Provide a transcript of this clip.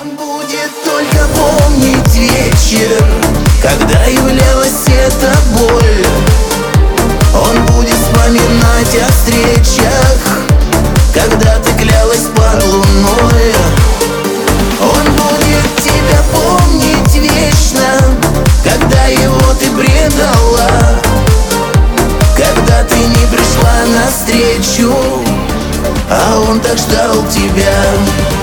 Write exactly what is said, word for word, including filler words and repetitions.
Он будет только помнить вечер, когда являлась эта боль. Он будет вспоминать о встречах, когда ты клялась под луной. Он будет тебя помнить вечно, когда его ты предала, когда ты не пришла навстречу, а он так ждал тебя.